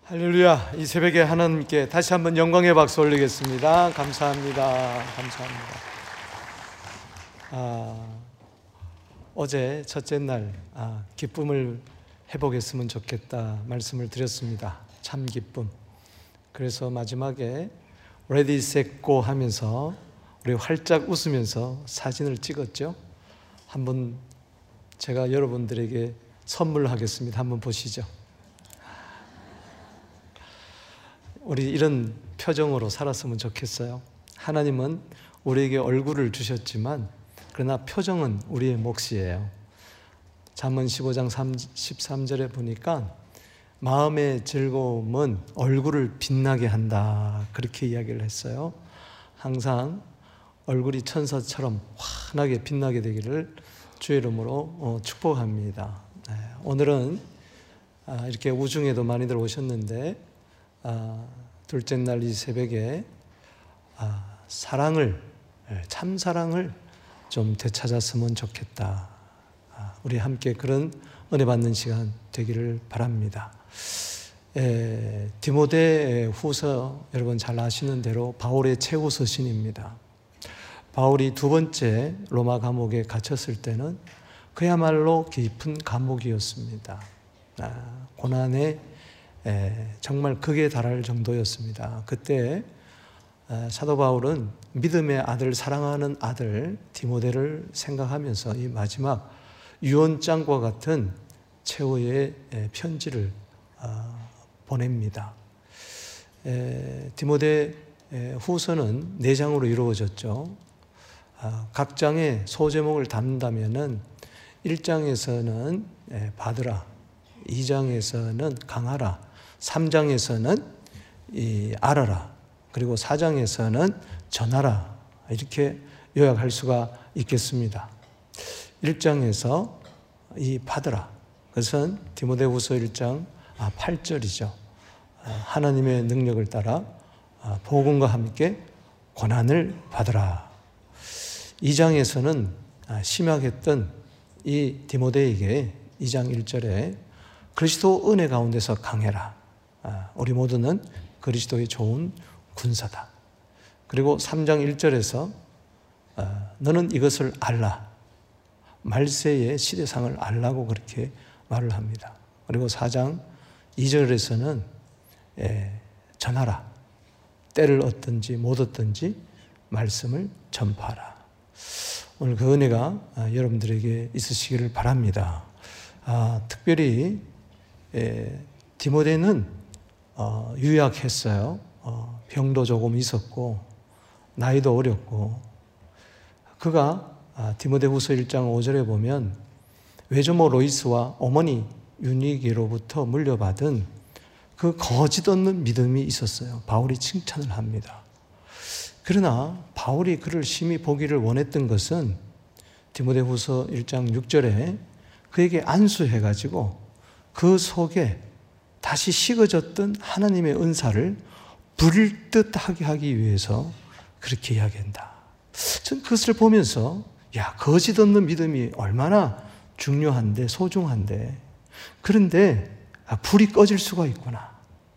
할렐루야. 이 새벽에 하나님께 다시 한번 영광의 박수 올리겠습니다. 감사합니다. 감사합니다. 어제 첫째 날 기쁨을 해보겠으면 좋겠다 말씀을 드렸습니다. 참 기쁨. 그래서 마지막에 Ready, Set, Go 하면서 우리 활짝 웃으면서 사진을 찍었죠. 한번 제가 여러분들에게 선물하겠습니다. 한번 보시죠. 우리 이런 표정으로 살았으면 좋겠어요. 하나님은 우리에게 얼굴을 주셨지만 그러나 표정은 우리의 몫이에요. 잠언 15장 13절에 보니까 마음의 즐거움은 얼굴을 빛나게 한다, 그렇게 이야기를 했어요. 항상 얼굴이 천사처럼 환하게 빛나게 되기를 주의 이름으로 축복합니다. 오늘은 이렇게 우중에도 많이들 오셨는데 둘째 날 이 새벽에 사랑을, 참 사랑을 좀 되찾았으면 좋겠다. 우리 함께 그런 은혜 받는 시간 되기를 바랍니다. 디모데 후서 여러분 잘 아시는 대로 바울의 최후 서신입니다. 바울이 두 번째 로마 감옥에 갇혔을 때는 그야말로 깊은 감옥이었습니다. 고난에 정말 극에 달할 정도였습니다. 그때 사도 바울은 믿음의 아들, 사랑하는 아들 디모데를 생각하면서 이 마지막 유언장과 같은 최후의 편지를 보냅니다. 디모데 후서는 4장으로 이루어졌죠. 각 장의 소제목을 담는다면은 1장에서는 받으라, 2장에서는 강하라, 3장에서는 알아라, 그리고 4장에서는 전하라, 이렇게 요약할 수가 있겠습니다. 1장에서 이 받으라, 그것은 디모데후서 1장 8절이죠. 하나님의 능력을 따라 복음과 함께 고난을 받으라. 2장에서는 심약했던 이 디모데에게 2장 1절에 그리스도 은혜 가운데서 강해라. 우리 모두는 그리스도의 좋은 군사다. 그리고 3장 1절에서 너는 이것을 알라. 말세의 시대상을 알라고 그렇게 말을 합니다. 그리고 4장 2절에서는 전하라. 때를 얻든지 못 얻든지 말씀을 전파하라. 오늘 그 은혜가 여러분들에게 있으시기를 바랍니다. 특별히 디모데는 유약했어요. 병도 조금 있었고 나이도 어렸고, 그가 디모데후서 1장 5절에 보면 외조모 로이스와 어머니 유니게로부터 물려받은 그 거짓 없는 믿음이 있었어요. 바울이 칭찬을 합니다. 그러나 바울이 그를 심히 보기를 원했던 것은 디모데후서 1장 6절에 그에게 안수해가지고 그 속에 다시 식어졌던 하나님의 은사를 불듯하게 하기 위해서 그렇게 이야기한다. 전 그것을 보면서 거짓 없는 믿음이 얼마나 중요한데, 소중한데, 그런데 불이 꺼질 수가 있구나.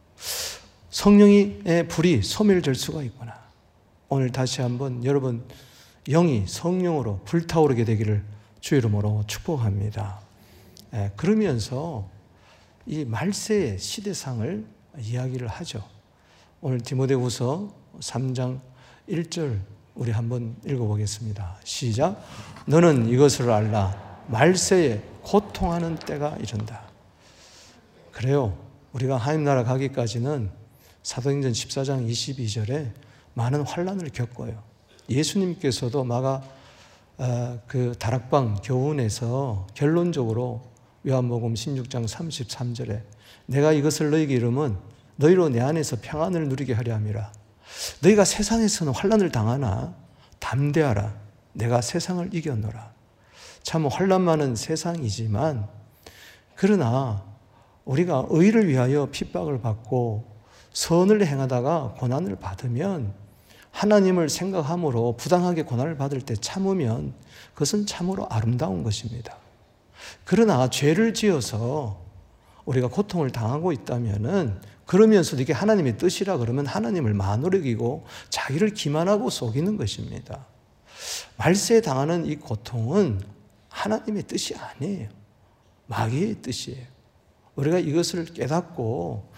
성령의 불이 소멸될 수가 있구나. 오늘 다시 한번 여러분 영이 성령으로 불타오르게 되기를 주의 이름으로 축복합니다. 그러면서 이 말세의 시대상을 이야기를 하죠. 오늘 디모데후서 3장 1절 우리 한번 읽어보겠습니다. 시작. 너는 이것을 알라. 말세에 고통하는 때가 이른다. 그래요. 우리가 하나님 나라 가기까지는 사도행전 14장 22절에 많은 환난을 겪어요. 예수님께서도 마가 그 다락방 교훈에서 결론적으로 요한복음 16장 33절에 내가 이것을 너희에게 이르면 너희로 내 안에서 평안을 누리게 하려 함이라. 너희가 세상에서는 환난을 당하나 담대하라. 내가 세상을 이겼노라. 참 환난 많은 세상이지만, 그러나 우리가 의를 위하여 핍박을 받고 선을 행하다가 고난을 받으면, 하나님을 생각함으로 부당하게 고난을 받을 때 참으면 그것은 참으로 아름다운 것입니다. 그러나 죄를 지어서 우리가 고통을 당하고 있다면은 그러면서도 이게 하나님의 뜻이라 그러면 하나님을 만으로 자기를 기만하고 속이는 것입니다. 말세에 당하는 이 고통은 하나님의 뜻이 아니에요. 마귀의 뜻이에요. 우리가 이것을 깨닫고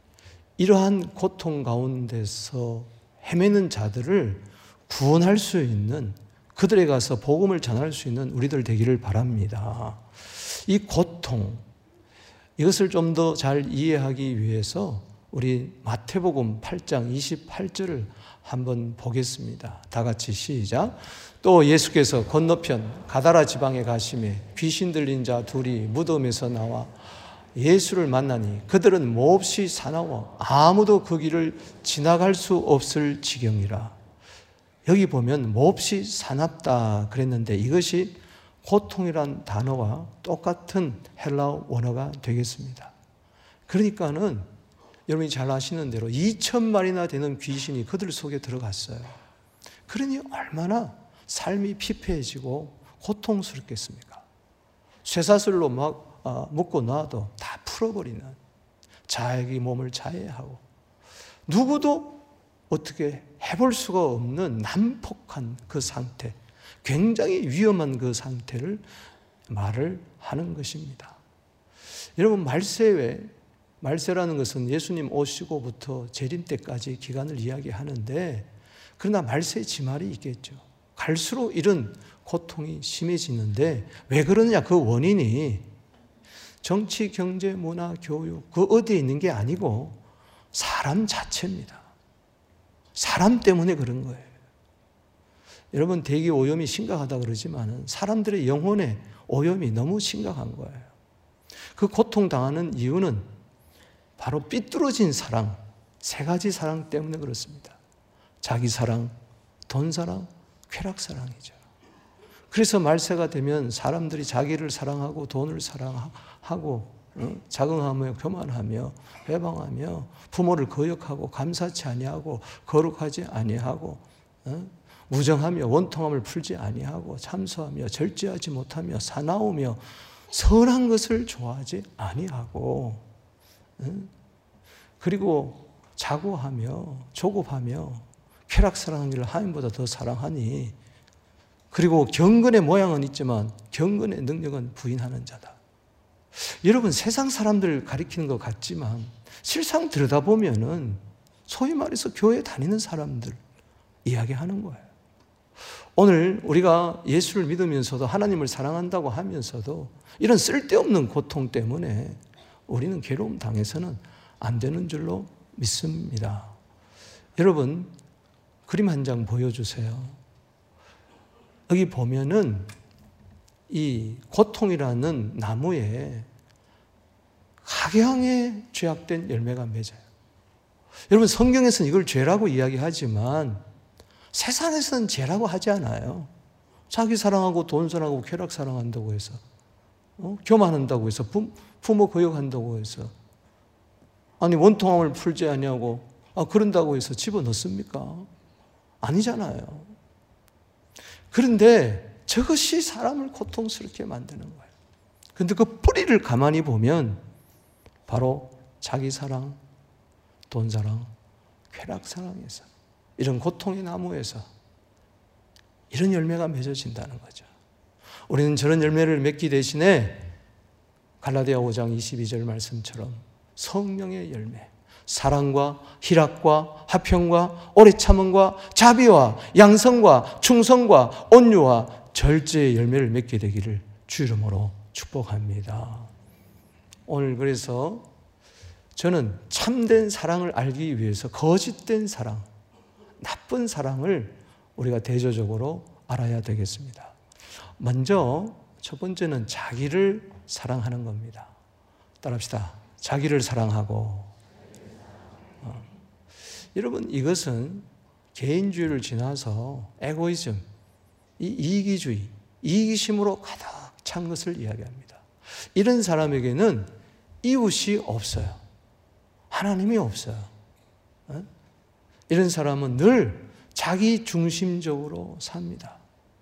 이러한 고통 가운데서 헤매는 자들을 구원할 수 있는, 그들에 가서 복음을 전할 수 있는 우리들 되기를 바랍니다. 이 고통, 이것을 좀 더 잘 이해하기 위해서 우리 마태복음 8장 28절을 한번 보겠습니다. 다 같이 시작. 또 예수께서 건너편 가다라 지방에 가시매 귀신 들린 자 둘이 무덤에서 나와 예수를 만나니 그들은 몹시 사나워 아무도 그 길을 지나갈 수 없을 지경이라. 여기 보면 몹시 사납다 그랬는데 이것이 고통이란 단어와 똑같은 헬라어 원어가 되겠습니다. 그러니까는 여러분이 잘 아시는 대로 2,000마리나 되는 귀신이 그들 속에 들어갔어요. 그러니 얼마나 삶이 피폐해지고 고통스럽겠습니까? 쇠사슬로 막 묶고 놔도 다 풀어버리는, 자기 몸을 자해하고 누구도 어떻게 해볼 수가 없는 난폭한 그 상태, 굉장히 위험한 그 상태를 말을 하는 것입니다. 여러분, 말세라는 것은 예수님 오시고부터 재림 때까지 기간을 이야기하는데, 그러나 말세의 지말이 있겠죠. 갈수록 이런 고통이 심해지는데 왜 그러느냐? 그 원인이 정치, 경제, 문화, 교육 그 어디에 있는 게 아니고 사람 자체입니다. 사람 때문에 그런 거예요. 여러분, 대기 오염이 심각하다 그러지만 사람들의 영혼의 오염이 너무 심각한 거예요. 그 고통당하는 이유는 바로 삐뚤어진 사랑, 세 가지 사랑 때문에 그렇습니다. 자기 사랑, 돈 사랑, 쾌락 사랑이죠. 그래서 말세가 되면 사람들이 자기를 사랑하고 돈을 사랑하고 자긍하며 교만하며 회방하며 부모를 거역하고 감사치 아니하고 거룩하지 아니하고 무정하며 원통함을 풀지 아니하고 참소하며 절제하지 못하며 사나우며 선한 것을 좋아하지 아니하고 그리고 자고하며 조급하며 쾌락 사랑하는 일을 하나님보다 더 사랑하니, 그리고 경건의 모양은 있지만 경건의 능력은 부인하는 자다. 여러분, 세상 사람들 가리키는 것 같지만 실상 들여다보면은 소위 말해서 교회 다니는 사람들 이야기하는 거예요. 오늘 우리가 예수를 믿으면서도 하나님을 사랑한다고 하면서도 이런 쓸데없는 고통 때문에 우리는 괴로움 당해서는 안 되는 줄로 믿습니다. 여러분, 그림 한 장 보여주세요. 여기 보면은 이 고통이라는 나무에 각양의 죄악된 열매가 맺어요. 여러분, 성경에서는 이걸 죄라고 이야기하지만 세상에서는 죄라고 하지 않아요. 자기 사랑하고 돈 사랑하고 쾌락 사랑한다고 해서 교만한다고 해서 부모 거역한다고 해서 아니 원통함을 풀지 아니하고 그런다고 해서 집어넣습니까? 아니잖아요. 그런데 저것이 사람을 고통스럽게 만드는 거예요. 그런데 그 뿌리를 가만히 보면 바로 자기 사랑, 돈 사랑, 쾌락 사랑에서, 이런 고통의 나무에서 이런 열매가 맺어진다는 거죠. 우리는 저런 열매를 맺기 대신에 갈라디아 5장 22절 말씀처럼 성령의 열매, 사랑과 희락과 화평과 오래 참음과 자비와 양성과 충성과 온유와 절제의 열매를 맺게 되기를 주 이름으로 축복합니다. 오늘 그래서 저는 참된 사랑을 알기 위해서 거짓된 사랑, 나쁜 사랑을 우리가 대조적으로 알아야 되겠습니다. 먼저 첫 번째는 자기를 사랑하는 겁니다. 따라합시다. 자기를 사랑하고. 여러분, 이것은 개인주의를 지나서 에고이즘, 이 이기주의, 이기심으로 가득 찬 것을 이야기합니다. 이런 사람에게는 이웃이 없어요. 하나님이 없어요. 이런 사람은 늘 자기 중심적으로 삽니다.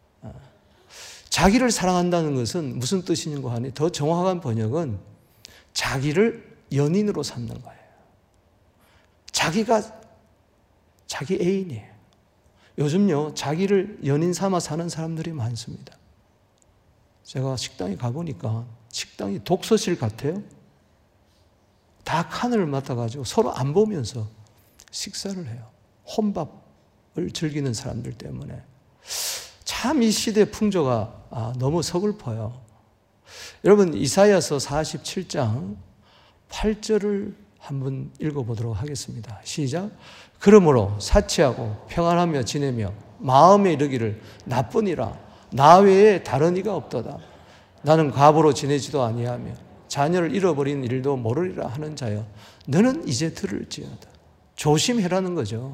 자기를 사랑한다는 것은 무슨 뜻인가 하니 더 정확한 번역은 자기를 연인으로 삼는 거예요. 자기가 자기 애인이에요. 요즘요, 자기를 연인 삼아 사는 사람들이 많습니다. 제가 식당에 가보니까 식당이 독서실 같아요. 다 칸을 맡아가지고 서로 안 보면서 식사를 해요. 혼밥을 즐기는 사람들 때문에. 참 이 시대 풍조가 너무 서글퍼요. 여러분, 이사야서 47장 8절을 한번 읽어보도록 하겠습니다. 시작. 그러므로 사치하고 평안하며 지내며 마음에 이르기를 나뿐이라 나 외에 다른 이가 없도다. 나는 과부로 지내지도 아니하며 자녀를 잃어버린 일도 모르리라 하는 자여 너는 이제 들을지어다. 조심해라는 거죠.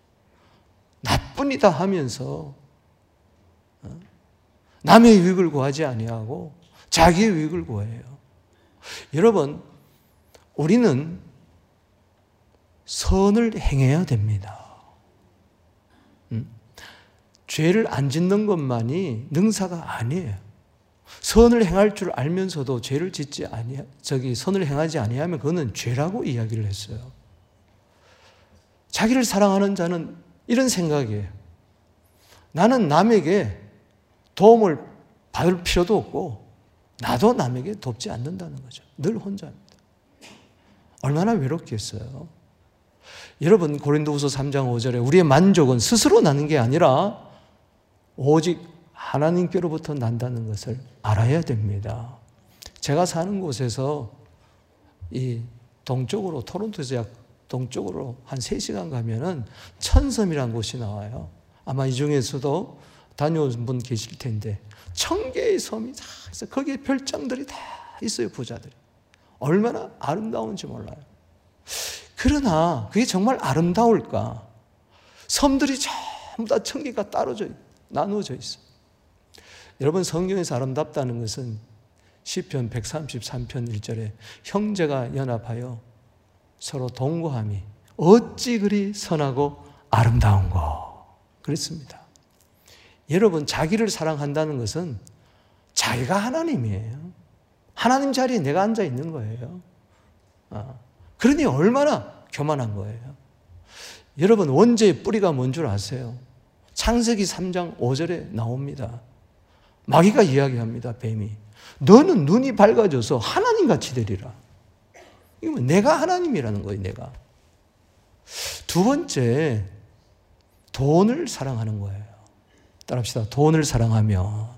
나뿐이다 하면서 남의 유익을 구하지 아니하고 자기의 유익을 구해요. 여러분, 우리는 선을 행해야 됩니다. 죄를 안 짓는 것만이 능사가 아니에요. 선을 행할 줄 알면서도 죄를 짓지 선을 행하지 아니하면 그거는 죄라고 이야기를 했어요. 자기를 사랑하는 자는 이런 생각이에요. 나는 남에게 도움을 받을 필요도 없고 나도 남에게 돕지 않는다는 거죠. 늘 혼자입니다. 얼마나 외롭겠어요. 여러분, 고린도후서 3장 5절에 우리의 만족은 스스로 나는 게 아니라 오직 하나님께로부터 난다는 것을 알아야 됩니다. 제가 사는 곳에서 이 동쪽으로, 토론토에서 약 동쪽으로 한 3시간 가면은 천섬이라는 곳이 나와요. 아마 이 중에서도 다녀온 분 계실 텐데 1000개의 섬이 다 있어요. 거기에 별장들이 다 있어요. 부자들이. 얼마나 아름다운지 몰라요. 그러나 그게 정말 아름다울까? 섬들이 전부 다 1000개가 나누어져 있어요. 여러분, 성경에서 아름답다는 것은 시편 133편 1절에 형제가 연합하여 서로 동거함이 어찌 그리 선하고 아름다운고 그랬습니다. 여러분, 자기를 사랑한다는 것은 자기가 하나님이에요. 하나님 자리에 내가 앉아 있는 거예요. 그러니 얼마나 교만한 거예요. 여러분, 원죄의 뿌리가 뭔 줄 아세요? 창세기 3장 5절에 나옵니다. 마귀가 이야기합니다. 뱀이. 너는 눈이 밝아져서 하나님같이 되리라. 이건 내가 하나님이라는 거예요. 내가. 두 번째, 돈을 사랑하는 거예요. 따라합시다. 돈을 사랑하며.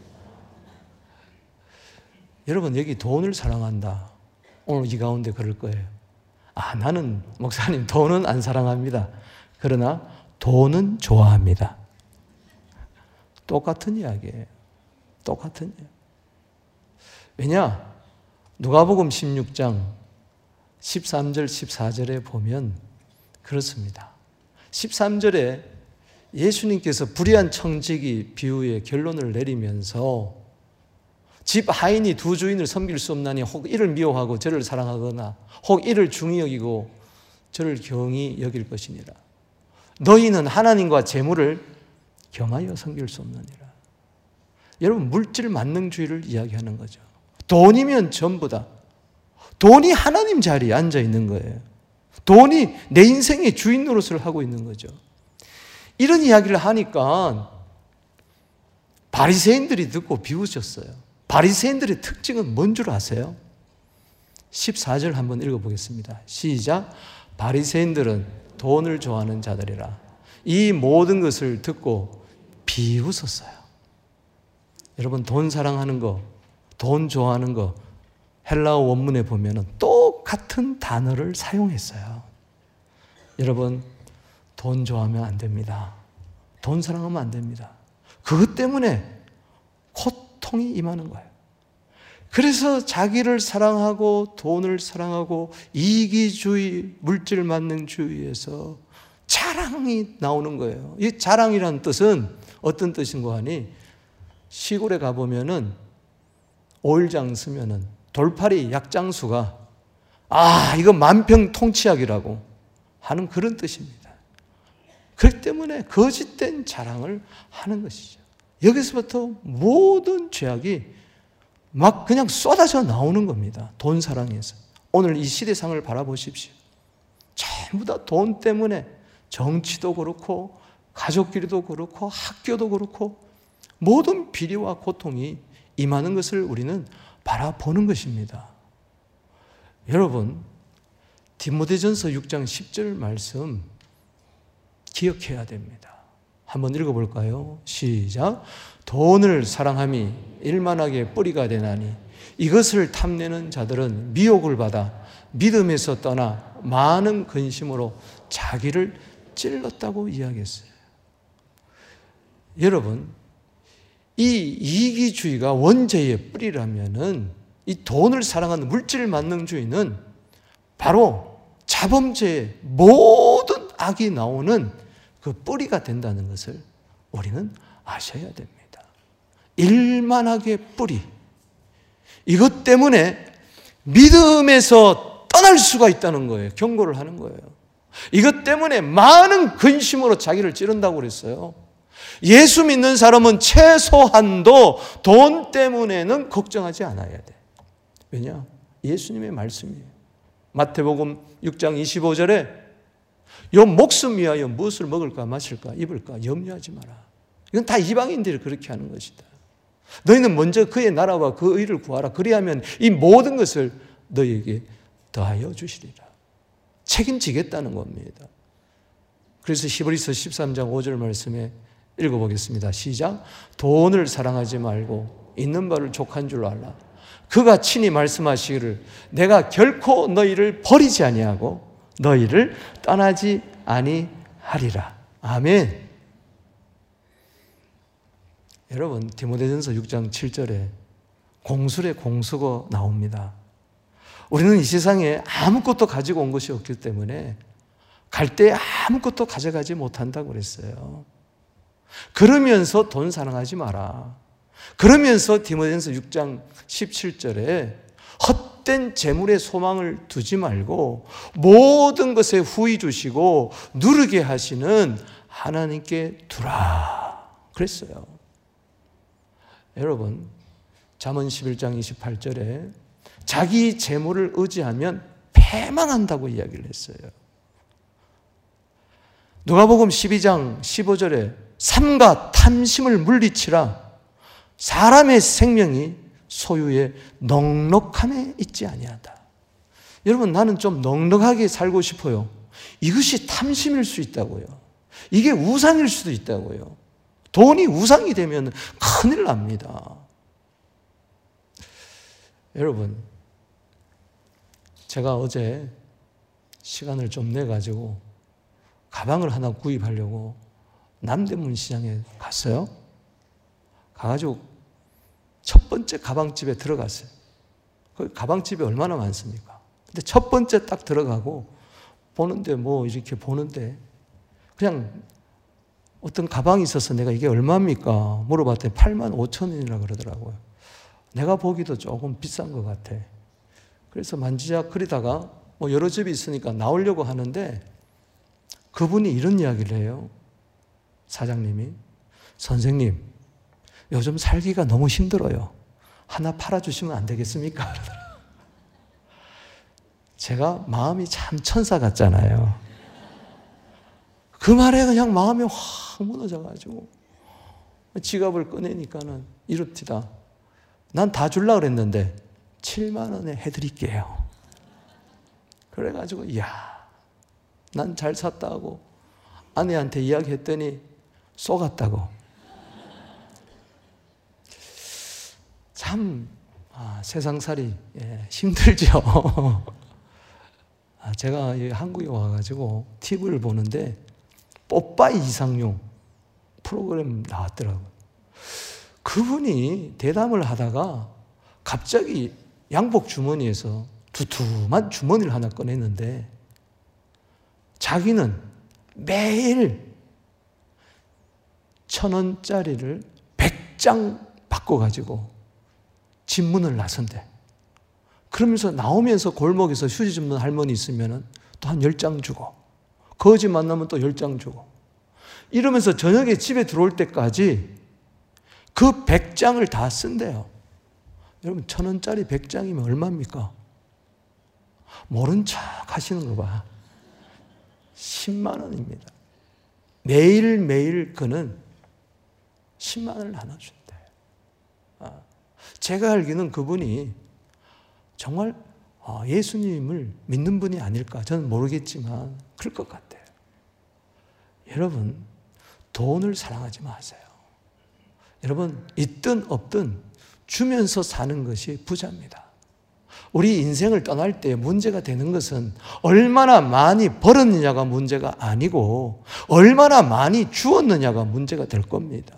여러분, 여기 돈을 사랑한다. 오늘 이 가운데 그럴 거예요. 나는 목사님 돈은 안 사랑합니다. 그러나 돈은 좋아합니다. 똑같은 이야기예요. 똑같은 이야기. 왜냐? 누가복음 16장 13절 14절에 보면 그렇습니다. 13절에 예수님께서 불의한 청지기 비유의 결론을 내리면서 집 하인이 두 주인을 섬길 수 없나니 혹 이를 미워하고 저를 사랑하거나 혹 이를 중히 여기고 저를 경히 여길 것이니라. 너희는 하나님과 재물을 겸하여 섬길 수 없느니라. 여러분, 물질 만능주의를 이야기하는 거죠. 돈이면 전부다. 돈이 하나님 자리에 앉아 있는 거예요. 돈이 내 인생의 주인 노릇을 하고 있는 거죠. 이런 이야기를 하니까 바리새인들이 듣고 비웃었어요. 바리새인들의 특징은 뭔 줄 아세요? 14절 한번 읽어보겠습니다. 시작. 바리새인들은 돈을 좋아하는 자들이라. 이 모든 것을 듣고 비웃었어요. 여러분, 돈 사랑하는 거, 돈 좋아하는 거 헬라어 원문에 보면 똑같은 단어를 사용했어요. 여러분, 돈 좋아하면 안 됩니다. 돈 사랑하면 안 됩니다. 그것 때문에 고통이 임하는 거예요. 그래서 자기를 사랑하고 돈을 사랑하고 이기주의, 물질 만능주의에서 자랑이 나오는 거예요. 이 자랑이라는 뜻은 어떤 뜻인가 하니 시골에 가보면은 오일장 쓰면은 돌팔이 약장수가 이거 만평통치약이라고 하는 그런 뜻입니다. 그렇기 때문에 거짓된 자랑을 하는 것이죠. 여기서부터 모든 죄악이 막 그냥 쏟아져 나오는 겁니다. 돈 사랑에서. 오늘 이 시대상을 바라보십시오. 전부 다 돈 때문에 정치도 그렇고 가족끼리도 그렇고 학교도 그렇고 모든 비리와 고통이 임하는 것을 우리는 바라보는 것입니다. 여러분, 디모데전서 6장 10절 말씀 기억해야 됩니다. 한번 읽어볼까요? 시작. 돈을 사랑함이 일만하게 뿌리가 되나니 이것을 탐내는 자들은 미혹을 받아 믿음에서 떠나 많은 근심으로 자기를 찔렀다고 이야기했어요. 여러분, 이 이기주의가 원죄의 뿌리라면은 이 돈을 사랑하는 물질 만능주의는 바로 자범죄의 모든 악이 나오는 그 뿌리가 된다는 것을 우리는 아셔야 됩니다. 일만하게 뿌리. 이것 때문에 믿음에서 떠날 수가 있다는 거예요. 경고를 하는 거예요. 이것 때문에 많은 근심으로 자기를 찌른다고 그랬어요. 예수 믿는 사람은 최소한도 돈 때문에는 걱정하지 않아야 돼. 왜냐? 예수님의 말씀이에요. 마태복음 6장 25절에 요 목숨 위하여 무엇을 먹을까 마실까 입을까 염려하지 마라. 이건 다 이방인들이 그렇게 하는 것이다. 너희는 먼저 그의 나라와 그 의를 구하라. 그리하면 이 모든 것을 너희에게 더하여 주시리라. 책임지겠다는 겁니다. 그래서 히브리서 13장 5절 말씀에 읽어보겠습니다. 시작. 돈을 사랑하지 말고 있는 바를 족한 줄로 알라. 그가 친히 말씀하시기를 내가 결코 너희를 버리지 아니하고 너희를 떠나지 아니하리라. 아멘. 여러분, 디모데전서 6장 7절에 공술의 공수가 나옵니다. 우리는 이 세상에 아무것도 가지고 온 것이 없기 때문에 갈 때 아무것도 가져가지 못한다고 그랬어요. 그러면서 돈 사랑하지 마라. 그러면서 디모데전서 6장 17절에 헛된 재물의 소망을 두지 말고 모든 것에 후히 주시고 누르게 하시는 하나님께 두라 그랬어요. 여러분, 잠언 11장 28절에 자기 재물을 의지하면 패망한다고 이야기를 했어요. 누가복음 12장 15절에 삼가 탐심을 물리치라. 사람의 생명이 소유의 넉넉함에 있지 아니하다. 여러분, 나는 좀 넉넉하게 살고 싶어요. 이것이 탐심일 수 있다고요. 이게 우상일 수도 있다고요. 돈이 우상이 되면 큰일 납니다. 여러분, 제가 어제 시간을 좀 내가지고 가방을 하나 구입하려고 남대문 시장에 갔어요. 가가지고 첫 번째 가방집에 들어갔어요. 그 가방집이 얼마나 많습니까? 근데 첫 번째 딱 들어가고 보는데 이렇게 보는데 그냥 어떤 가방이 있어서 내가 이게 얼마입니까? 물어봤더니 85,000원이라 그러더라고요. 내가 보기도 조금 비싼 것 같아. 그래서 만지작거리다가 여러 집이 있으니까 나오려고 하는데 그분이 이런 이야기를 해요. 사장님이, 선생님, 요즘 살기가 너무 힘들어요. 하나 팔아주시면 안 되겠습니까? 제가 마음이 참 천사 같잖아요. 그 말에 그냥 마음이 확 무너져가지고 지갑을 꺼내니까는 이렇디다. 난 다 주려고 그랬는데 7만 원에 해드릴게요. 그래가지고 이야, 난 잘 샀다고 아내한테 이야기했더니 쏘갔다고. 참 세상살이 힘들죠. 제가 한국에 와가지고 TV를 보는데 뽀빠이 이상용 프로그램 나왔더라고요. 그분이 대담을 하다가 갑자기 양복 주머니에서 두툼한 주머니를 하나 꺼냈는데 자기는 매일 1,000원짜리를 100장 바꿔가지고 집문을 나선대. 그러면서 나오면서 골목에서 휴지 줍는 할머니 있으면 또 한 10장 주고 거지 만나면 또 10장 주고 이러면서 저녁에 집에 들어올 때까지 그 100장을 다 쓴대요. 여러분 1,000원짜리 100장이면 얼마입니까? 모른 척 하시는 거 봐. 10만 원입니다. 매일매일 그는 10만 원을 나눠준대. 제가 알기는 그분이 정말 예수님을 믿는 분이 아닐까 저는 모르겠지만 그럴 것 같아요. 여러분 돈을 사랑하지 마세요. 여러분 있든 없든 주면서 사는 것이 부자입니다. 우리 인생을 떠날 때 문제가 되는 것은 얼마나 많이 벌었느냐가 문제가 아니고 얼마나 많이 주었느냐가 문제가 될 겁니다.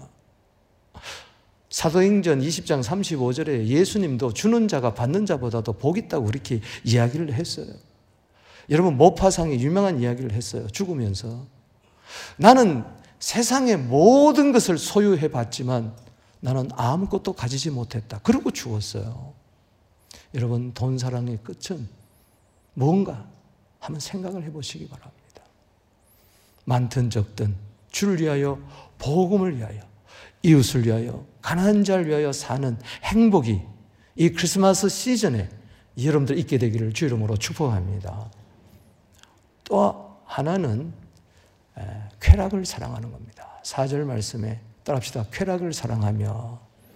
사도행전 20장 35절에 예수님도 주는 자가 받는 자보다도 복 있다고 그렇게 이야기를 했어요. 여러분 모파상이 유명한 이야기를 했어요. 죽으면서 나는 세상의 모든 것을 소유해 봤지만 나는 아무것도 가지지 못했다. 그러고 죽었어요. 여러분 돈 사랑의 끝은 뭔가 한번 생각을 해보시기 바랍니다. 많든 적든 주를 위하여 복음을 위하여 이웃을 위하여 가난한 자를 위하여 사는 행복이 이 크리스마스 시즌에 여러분들 있게 되기를 주 이름으로 축복합니다. 또 하나는 쾌락을 사랑하는 겁니다. 4절 말씀에 따라합시다. 쾌락을 사랑하며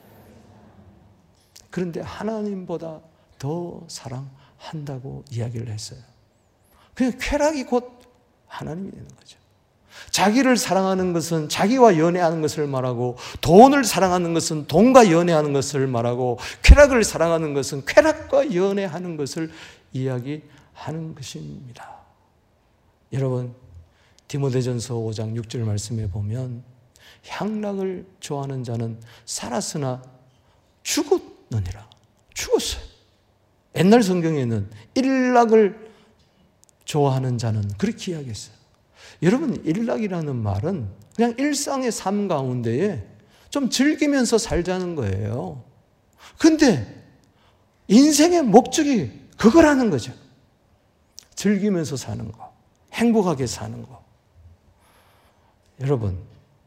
그런데 하나님보다 더 사랑한다고 이야기를 했어요. 그냥 쾌락이 곧 하나님이 되는 거죠. 자기를 사랑하는 것은 자기와 연애하는 것을 말하고 돈을 사랑하는 것은 돈과 연애하는 것을 말하고 쾌락을 사랑하는 것은 쾌락과 연애하는 것을 이야기하는 것입니다. 여러분 디모데전서 5장 6절 말씀에 보면 향락을 좋아하는 자는 살았으나 죽었느니라. 죽었어요. 옛날 성경에는 일락을 좋아하는 자는 그렇게 이야기했어요. 여러분 일락이라는 말은 그냥 일상의 삶 가운데에 좀 즐기면서 살자는 거예요. 근데 인생의 목적이 그거라는 거죠. 즐기면서 사는 거, 행복하게 사는 거. 여러분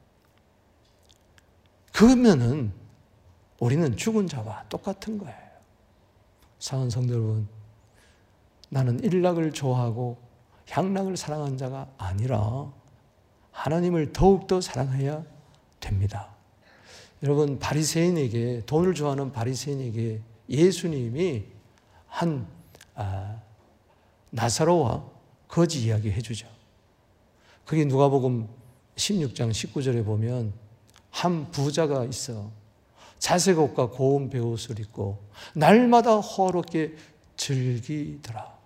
그러면은 우리는 죽은 자와 똑같은 거예요. 사랑하는 성도 여러분, 나는 일락을 좋아하고 향락을 사랑하는 자가 아니라 하나님을 더욱더 사랑해야 됩니다. 여러분 바리새인에게 돈을 좋아하는 바리새인에게 예수님이 한 나사로와 거지 이야기 해주죠. 그게 누가복음 16장 19절에 보면 한 부자가 있어 자색 옷과 고운 베옷을 입고 날마다 호화롭게 즐기더라.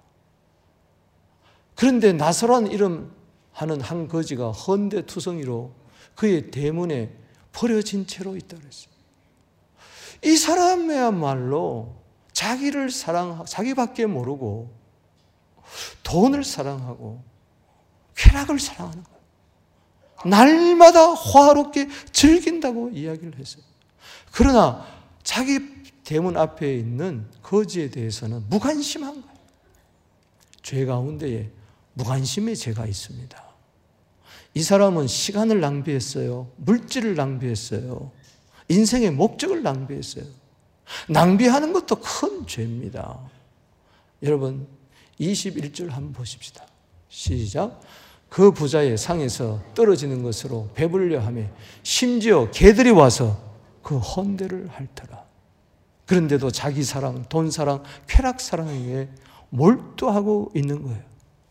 그런데 나사로라는 이름 하는 한 거지가 헌데투성이로 그의 대문에 버려진 채로 있다 그랬어요. 이 사람이야말로 자기를 사랑하고 자기밖에 모르고 돈을 사랑하고 쾌락을 사랑하는 거예요. 날마다 화롭게 즐긴다고 이야기를 했어요. 그러나 자기 대문 앞에 있는 거지에 대해서는 무관심한 거예요. 죄 가운데에 무관심의 죄가 있습니다. 이 사람은 시간을 낭비했어요. 물질을 낭비했어요. 인생의 목적을 낭비했어요. 낭비하는 것도 큰 죄입니다. 여러분 21절 한번 보십시다. 시작. 그 부자의 상에서 떨어지는 것으로 배불려 하며 심지어 개들이 와서 그 헌대를 핥더라. 그런데도 자기 사랑, 돈 사랑, 쾌락 사랑에 몰두하고 있는 거예요.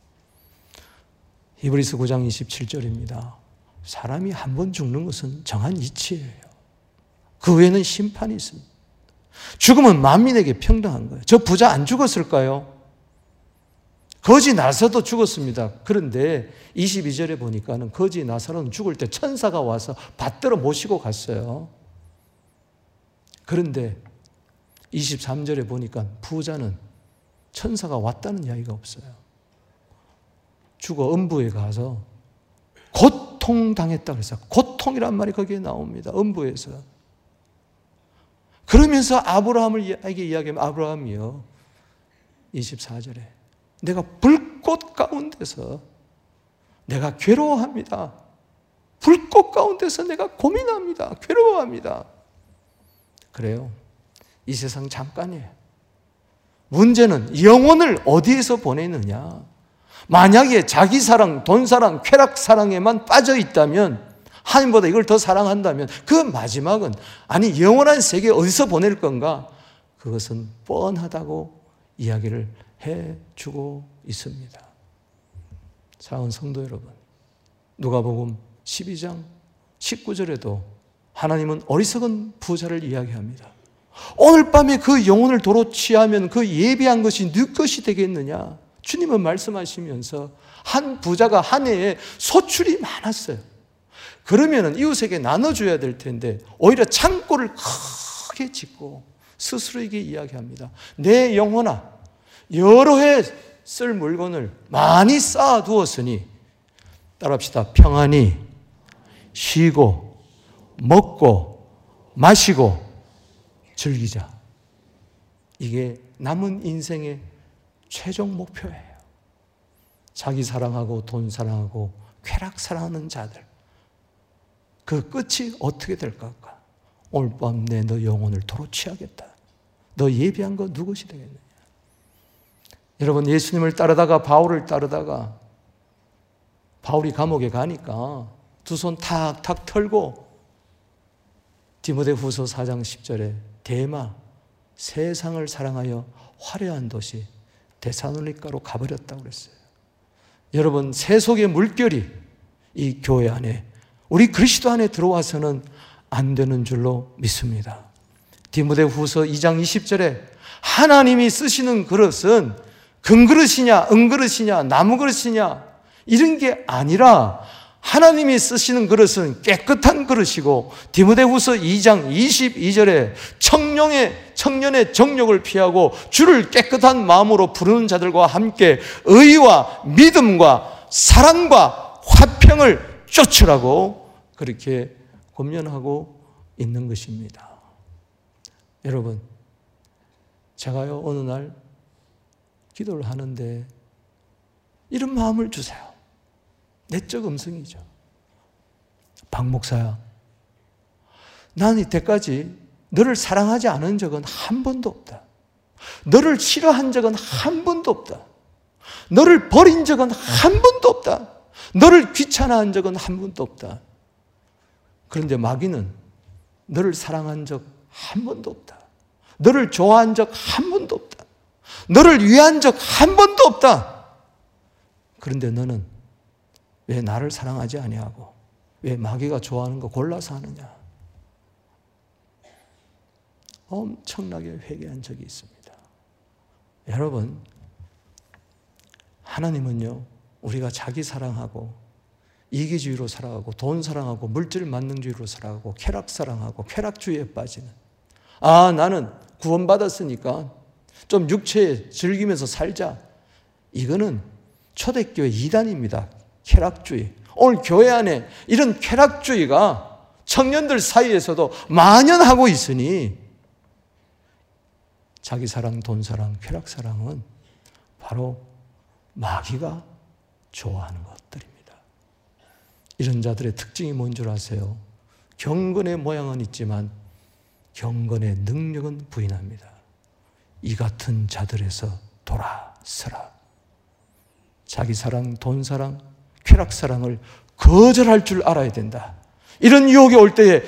히브리서 9장 27절입니다. 사람이 한 번 죽는 것은 정한 이치예요. 그 외에는 심판이 있습니다. 죽음은 만민에게 평등한 거예요. 저 부자 안 죽었을까요? 거지 나서도 죽었습니다. 그런데 22절에 보니까는 거지 나사로는 죽을 때 천사가 와서 받들어 모시고 갔어요. 그런데 23절에 보니까 부자는 천사가 왔다는 이야기가 없어요. 죽어 음부에 가서 고통당했다 그래서 고통이란 말이 거기에 나옵니다. 음부에서. 그러면서 아브라함에게 이야기하면 아브라함이요. 24절에 내가 불꽃 가운데서 내가 괴로워합니다. 불꽃 가운데서 내가 고민합니다. 괴로워합니다. 그래요. 이 세상 잠깐이에요. 문제는 영혼을 어디에서 보내느냐. 만약에 자기 사랑, 돈 사랑, 쾌락 사랑에만 빠져 있다면, 하나님보다 이걸 더 사랑한다면 그 마지막은, 아니 영원한 세계 어디서 보낼 건가? 그것은 뻔하다고 이야기를 해주고 있습니다. 사랑하는 성도 여러분, 누가복음 12장 19절에도 하나님은 어리석은 부자를 이야기합니다. 오늘 밤에 그 영혼을 도로 취하면 그 예비한 것이 네 것이 되겠느냐? 주님은 말씀하시면서 한 부자가 한 해에 소출이 많았어요. 그러면 이웃에게 나눠줘야 될 텐데 오히려 창고를 크게 짓고 스스로에게 이야기합니다. 내 영혼아, 여러 해 쓸 물건을 많이 쌓아두었으니 따라합시다. 평안히 쉬고 먹고 마시고 즐기자. 이게 남은 인생의 최종 목표예요. 자기 사랑하고 돈 사랑하고 쾌락 사랑하는 자들, 그 끝이 어떻게 될까? 오늘 밤 내 너 영혼을 도로 취하겠다. 너 예비한 거 누구시 되겠느냐? 여러분, 예수님을 따르다가 바울을 따르다가 바울이 감옥에 가니까 두 손 탁탁 털고 디모데후서 4장 10절에 데마, 세상을 사랑하여 화려한 도시 데살로니가로 가버렸다고 그랬어요. 여러분, 세속의 물결이 이 교회 안에, 우리 그리스도 안에 들어와서는 안 되는 줄로 믿습니다. 디모데후서 2장 20절에 하나님이 쓰시는 그릇은 금그릇이냐 은그릇이냐 나무그릇이냐 이런 게 아니라 하나님이 쓰시는 그릇은 깨끗한 그릇이고, 디모데후서 2장 22절에 청년의 정욕을 피하고 주를 깨끗한 마음으로 부르는 자들과 함께 의와 믿음과 사랑과 화평을 쫓으라고 그렇게 권면하고 있는 것입니다. 여러분, 제가요 어느 날 기도를 하는데 이런 마음을 주세요. 내적 음성이죠. 박 목사야, 난 이때까지 너를 사랑하지 않은 적은 한 번도 없다. 너를 싫어한 적은 한 번도 없다. 너를 버린 적은 한 번도 없다. 너를 귀찮아한 적은 한 번도 없다. 그런데 마귀는 너를 사랑한 적 한 번도 없다. 너를 좋아한 적 한 번도 없다. 너를 위한 적 한 번도 없다. 그런데 너는 왜 나를 사랑하지 아니하고 왜 마귀가 좋아하는 거 골라서 하느냐? 엄청나게 회개한 적이 있습니다. 여러분, 하나님은요, 우리가 자기 사랑하고 이기주의로 살아가고 돈 사랑하고 물질 만능주의로 살아가고 쾌락 사랑하고 쾌락주의에 빠지는, 나는 구원받았으니까 좀 육체에 즐기면서 살자, 이거는 초대교회 이단입니다. 쾌락주의. 오늘 교회 안에 이런 쾌락주의가 청년들 사이에서도 만연하고 있으니 자기 사랑, 돈 사랑, 쾌락 사랑은 바로 마귀가 좋아하는 것들입니다. 이런 자들의 특징이 뭔 줄 아세요? 경건의 모양은 있지만 경건의 능력은 부인합니다. 이 같은 자들에서 돌아서라. 자기 사랑, 돈 사랑, 쾌락 사랑을 거절할 줄 알아야 된다. 이런 유혹이 올 때에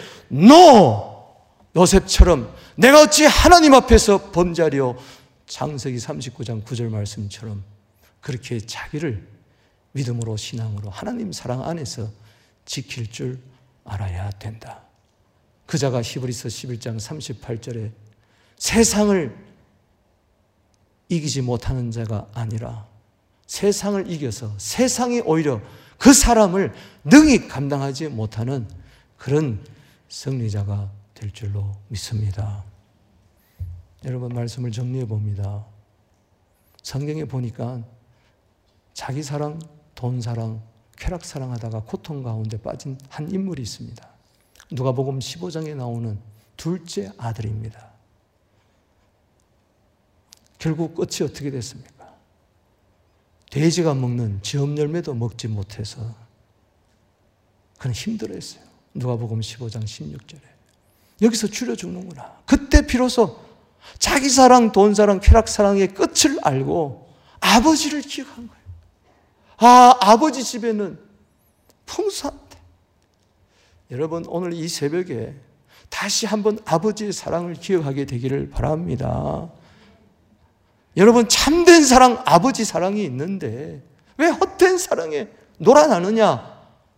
요셉처럼 내가 어찌 하나님 앞에서 범죄하리요, 창세기 39장 9절 말씀처럼 그렇게 자기를 믿음으로 신앙으로 하나님 사랑 안에서 지킬 줄 알아야 된다. 그자가 히브리서 11장 38절에 세상을 이기지 못하는 자가 아니라 세상을 이겨서 세상이 오히려 그 사람을 능히 감당하지 못하는 그런 승리자가 될 줄로 믿습니다. 여러분, 말씀을 정리해 봅니다. 성경에 보니까 자기 사랑, 돈 사랑, 쾌락 사랑하다가 고통 가운데 빠진 한 인물이 있습니다. 누가복음 15장에 나오는 둘째 아들입니다. 결국 끝이 어떻게 됐습니까? 돼지가 먹는 지업 열매도 먹지 못해서 그는 힘들어했어요. 누가복음 15장 16절에. 여기서 줄여 죽는구나. 그때 비로소 자기 사랑, 돈 사랑, 쾌락 사랑의 끝을 알고 아버지를 기억한 거예요. 아, 아버지 집에는 풍성한데. 여러분, 오늘 이 새벽에 다시 한번 아버지의 사랑을 기억하게 되기를 바랍니다. 여러분, 참된 사랑, 아버지 사랑이 있는데 왜 헛된 사랑에 놀아나느냐?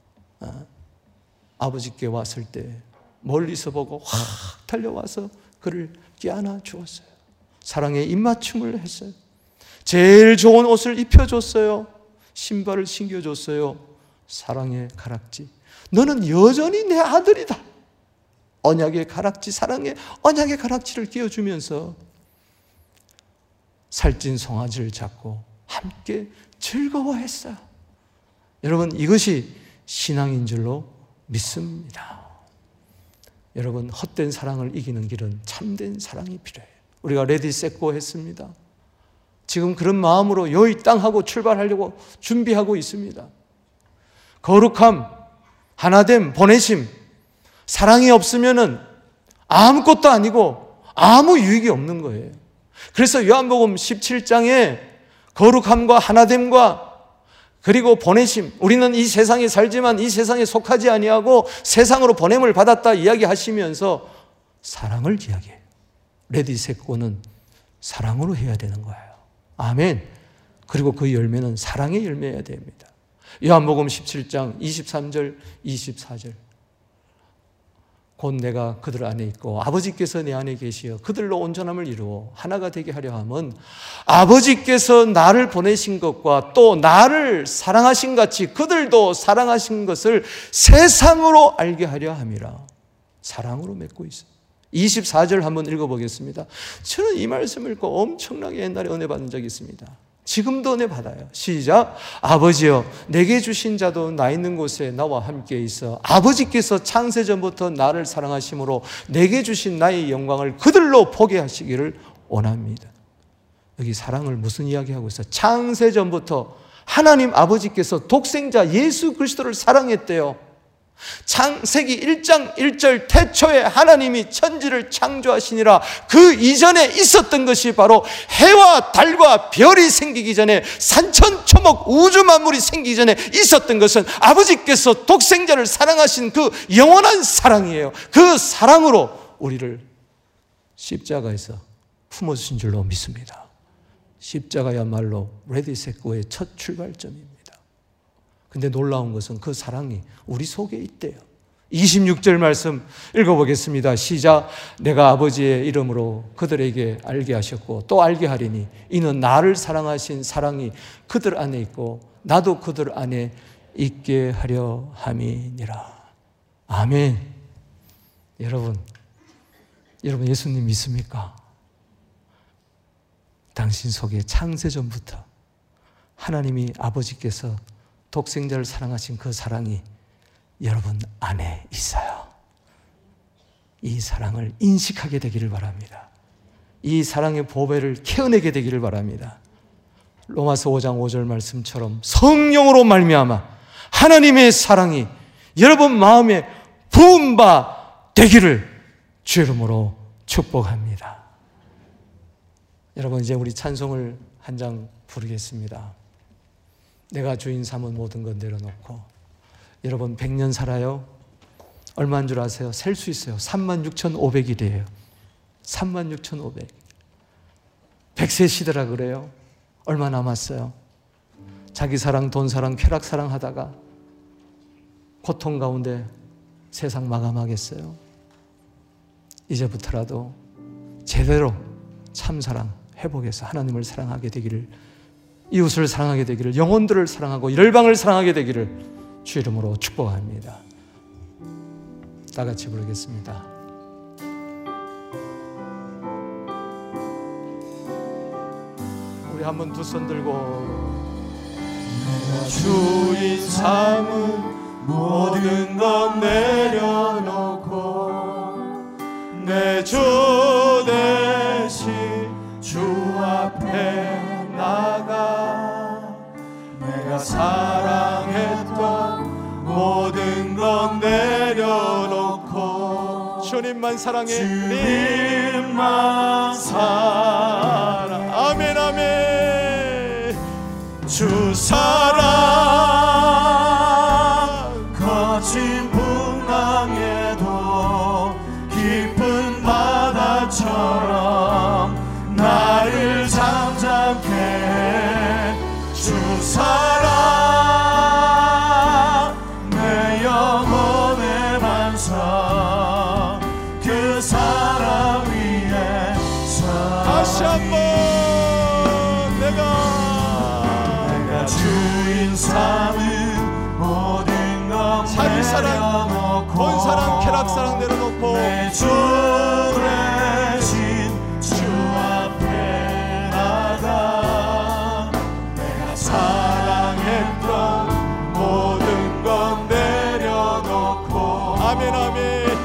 아버지께 왔을 때 멀리서 보고 확 달려와서 그를 껴안아 주었어요. 사랑의 입맞춤을 했어요. 제일 좋은 옷을 입혀줬어요. 신발을 신겨줬어요. 사랑의 가락지. 너는 여전히 내 아들이다. 언약의 가락지, 사랑의 언약의 가락지를 끼워주면서 살찐 송아지를 잡고 함께 즐거워했어요. 여러분, 이것이 신앙인 줄로 믿습니다. 여러분, 헛된 사랑을 이기는 길은 참된 사랑이 필요해요. 우리가 레디 셋고 했습니다. 지금 그런 마음으로 여의 땅하고 출발하려고 준비하고 있습니다. 거룩함, 하나됨, 보내심, 사랑이 없으면은 아무것도 아니고 아무 유익이 없는 거예요. 그래서 요한복음 17장에 거룩함과 하나됨과 그리고 보내심, 우리는 이 세상에 살지만 이 세상에 속하지 아니하고 세상으로 보냄을 받았다 이야기하시면서 사랑을 이야기해요. 레디 셋고는 사랑으로 해야 되는 거예요. 아멘. 그리고 그 열매는 사랑의 열매여야 됩니다. 요한복음 17장 23절 24절. 곧 내가 그들 안에 있고 아버지께서 내 안에 계시어 그들로 온전함을 이루어 하나가 되게 하려 함은 아버지께서 나를 보내신 것과 또 나를 사랑하신 같이 그들도 사랑하신 것을 세상으로 알게 하려 함이라. 사랑으로 맺고 있어요. 24절 한번 읽어보겠습니다. 저는 이 말씀을 읽고 엄청나게 옛날에 은혜 받은 적이 있습니다. 지금도 은혜 받아요. 시작. 아버지여, 내게 주신 자도 나 있는 곳에 나와 함께 있어 아버지께서 창세전부터 나를 사랑하심으로 내게 주신 나의 영광을 그들로 보게 하시기를 원합니다. 여기 사랑을 무슨 이야기하고 있어요? 창세전부터 하나님 아버지께서 독생자 예수 그리스도를 사랑했대요. 창세기 1장 1절 태초에 하나님이 천지를 창조하시니라. 그 이전에 있었던 것이 바로 해와 달과 별이 생기기 전에, 산천초목 우주 만물이 생기기 전에 있었던 것은 아버지께서 독생자를 사랑하신 그 영원한 사랑이에요. 그 사랑으로 우리를 십자가에서 품어주신 줄로 믿습니다. 십자가야말로 레디 셋고의 첫 출발점입니다. 근데 놀라운 것은 그 사랑이 우리 속에 있대요. 26절 말씀 읽어보겠습니다. 시작. 내가 아버지의 이름으로 그들에게 알게 하셨고 또 알게 하리니 이는 나를 사랑하신 사랑이 그들 안에 있고 나도 그들 안에 있게 하려 함이니라. 아멘. 여러분 예수님 믿습니까? 당신 속에 창세전부터 하나님이 아버지께서 독생자를 사랑하신 그 사랑이 여러분 안에 있어요. 이 사랑을 인식하게 되기를 바랍니다. 이 사랑의 보배를 캐어내게 되기를 바랍니다. 로마서 5장 5절 말씀처럼 성령으로 말미암아 하나님의 사랑이 여러분 마음에 부은 바 되기를 주 이름으로 축복합니다. 여러분, 이제 우리 찬송을 한 장 부르겠습니다. 내가 주인 삼은 모든 것 내려놓고. 여러분 100년 살아요? 얼마인 줄 아세요? 셀 수 있어요. 36,500일이에요. 36,500. 100세 시대라 그래요. 얼마 남았어요? 자기 사랑, 돈 사랑, 쾌락 사랑 하다가 고통 가운데 세상 마감하겠어요? 이제부터라도 제대로 참사랑 회복해서 하나님을 사랑하게 되기를, 이웃을 사랑하게 되기를, 영혼들을 사랑하고 열방을 사랑하게 되기를 주 이름으로 축복합니다. 다 같이 부르겠습니다. 우리 한번 두 손 들고 내가 주인 삼은 모든 것 내려놓고 내 주 대신 주 앞에 나가 내가 사랑했던 모든 것 내려놓고 주 주님만 사랑해. 주님만 사랑. 아멘 아멘. 주 사랑 거친 풍랑에도 깊은 바다처럼 나를 잠잠케 해. 주 사랑 내 영혼의 반석 그 사랑 위에 다시 한번 내가 주인 삼은 모든 것 자기 사랑, 내려놓고 본 사랑, 쾌락 사랑 내려놓고 내 주 대신 주 앞에 나가 내가 사랑했던 모든 것 내려놓고 아멘 아멘.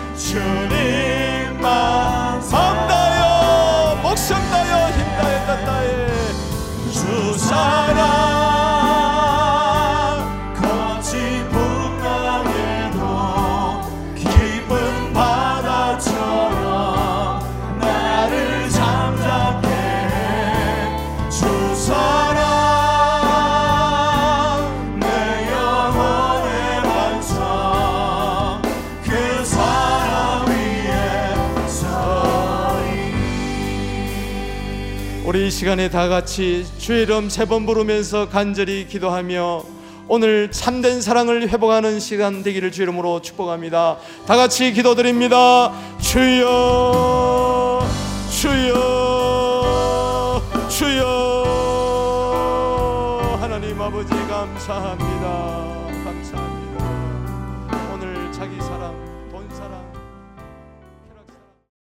주님만 마음 다여 목숨 다여 힘 다여 뜻 다여 주 사랑 거친 풍랑에도 깊은 바다처럼 나를 잠잠케 해. 주 사랑 내 영혼의 반석 그 사랑 위에 서리. 우리 이 시간에 다 같이 주의 이름 3번 부르면서 간절히 기도하며 오늘 참된 사랑을 회복하는 시간 되기를 주 이름으로 축복합니다. 다 같이 기도드립니다. 주여 주여 주여. 하나님 아버지 감사합니다.